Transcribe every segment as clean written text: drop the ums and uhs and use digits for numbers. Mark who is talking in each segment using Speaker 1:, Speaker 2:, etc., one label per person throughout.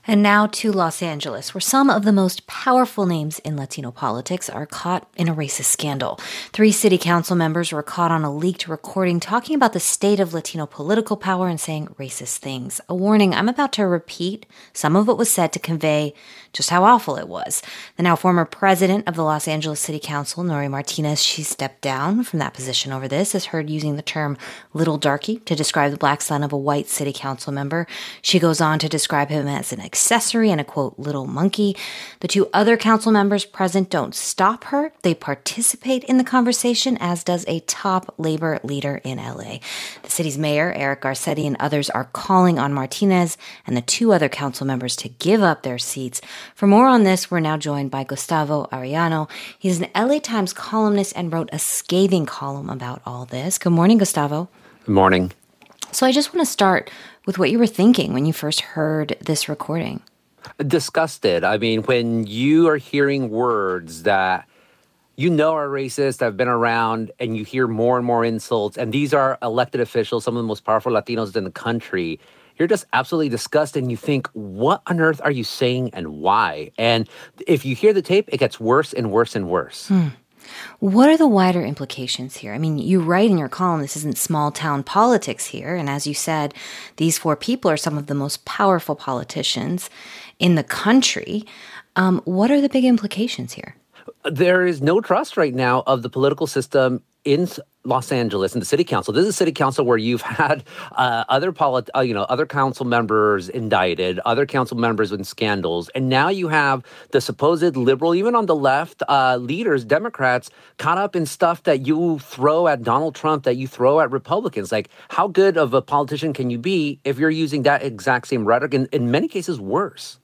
Speaker 1: And now to Los Angeles, where some of the most powerful names in Latino politics are caught in a racist scandal. 3 city council members were caught on a leaked recording talking about the state of Latino political power and saying racist things. A warning, I'm about to repeat some of what was said to convey just how awful it was. The now former president of the Los Angeles City Council, Nury Martinez, she stepped down from that position over this, is heard using the term little darky to describe the black son of a white city council member. She goes on to describe him as an accessory and a, quote, little monkey. The 2 other council members present don't stop her. They participate in the conversation, as does a top labor leader in LA. The city's mayor, Eric Garcetti, and others are calling on Martinez and the 2 other council members to give up their seats. For more on this, we're now joined by Gustavo Arellano. He's an LA Times columnist and wrote a scathing column about all this. Good morning, Gustavo.
Speaker 2: Good morning.
Speaker 1: So I just want to start with what you were thinking when you first heard this recording.
Speaker 2: Disgusted. I mean, when you are hearing words that you know are racist, have been around, and you hear more and more insults, and these are elected officials, some of the most powerful Latinos in the country, you're just absolutely disgusted, and you think, what on earth are you saying and why? And if you hear the tape, it gets worse and worse and worse.
Speaker 1: What are the wider implications here? I mean, you write in your column, this isn't small town politics here. And as you said, these 4 people are some of the most powerful politicians in the country. What are the big implications here?
Speaker 2: There is no trust right now of the political system in Los Angeles and the city council. This is a city council where you've had other council members indicted, other council members in scandals, and now you have the supposed liberal, even on the left, leaders, Democrats, caught up in stuff that you throw at Donald Trump, that you throw at Republicans. Like, how good of a politician can you be if you're using that exact same rhetoric, and in many cases worse?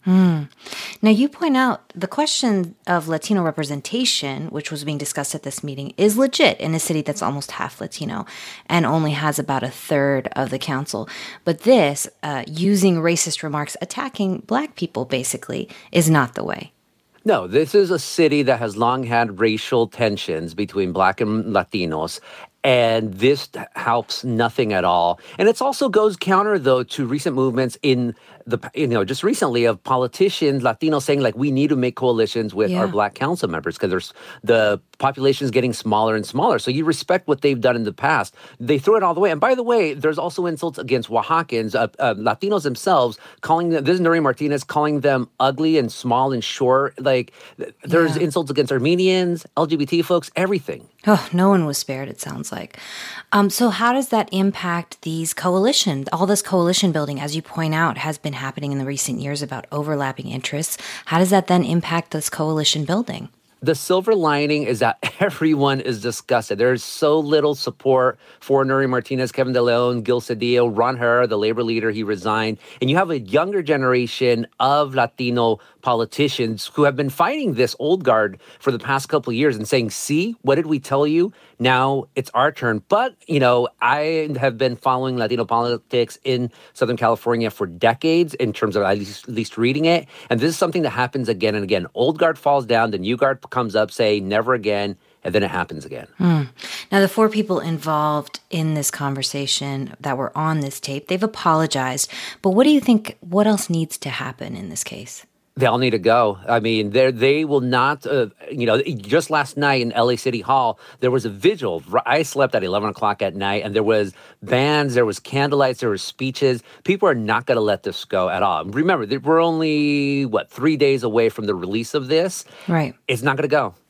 Speaker 1: Now, you point out the question of Latino representation, which was being discussed at this meeting, is legit in a city that's almost half Latino and only has about 1/3 of the council. But this, using racist remarks, attacking black people, basically, is not the way.
Speaker 2: No, this is a city that has long had racial tensions between black and Latinos. And this helps nothing at all. And it also goes counter, though, to recent movements in just recently of politicians, Latinos saying, like, we need to make coalitions with our black council members because the population is getting smaller and smaller. So you respect what they've done in the past. They throw it all the way. And by the way, there's also insults against Oaxacans, Latinos themselves, calling them, this is Nury Martinez, calling them ugly and small and short. Like, there's insults against Armenians, LGBT folks, everything.
Speaker 1: Oh, no one was spared, it sounds like. So how does that impact all this coalition building, as you point out, has been happening in the recent years about overlapping interests? How does that then impact this coalition building?
Speaker 2: The silver lining is that everyone is disgusted. There's so little support for Nury Martinez, Kevin De Leon, Gil Cedillo, Ron Herrera, the labor leader, he resigned. And you have a younger generation of Latino politicians who have been fighting this old guard for the past couple of years and saying, see, what did we tell you? Now it's our turn. But, I have been following Latino politics in Southern California for decades in terms of at least reading it. And this is something that happens again and again. Old guard falls down, the new guard comes up, say never again, and then it happens again.
Speaker 1: Now, the 4 people involved in this conversation that were on this tape, they've apologized. But what do you think, what else needs to happen in this case?
Speaker 2: They all need to go. I mean, they will not, just last night in LA City Hall, there was a vigil. I slept at 11 o'clock at night, and there was bands, there was candlelights, there was speeches. People are not going to let this go at all. Remember, we're only, 3 days away from the release of this?
Speaker 1: Right.
Speaker 2: It's not going to go.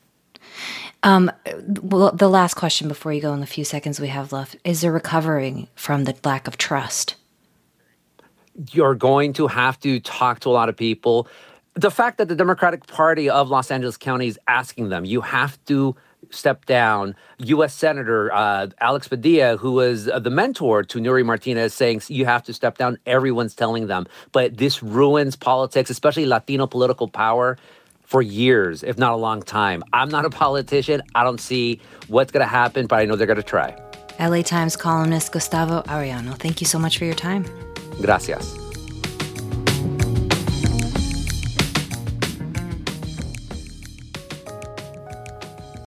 Speaker 1: Well, the last question before you go in the few seconds we have left, is there recovering from the lack of trust?
Speaker 2: You're going to have to talk to a lot of people. The fact that the Democratic Party of Los Angeles County is asking them, you have to step down. U.S. Senator Alex Padilla, who was the mentor to Nury Martinez, saying you have to step down. Everyone's telling them. But this ruins politics, especially Latino political power, for years, if not a long time. I'm not a politician. I don't see what's going to happen, but I know they're going to try.
Speaker 1: LA Times columnist Gustavo Arellano, thank you so much for your time.
Speaker 2: Gracias.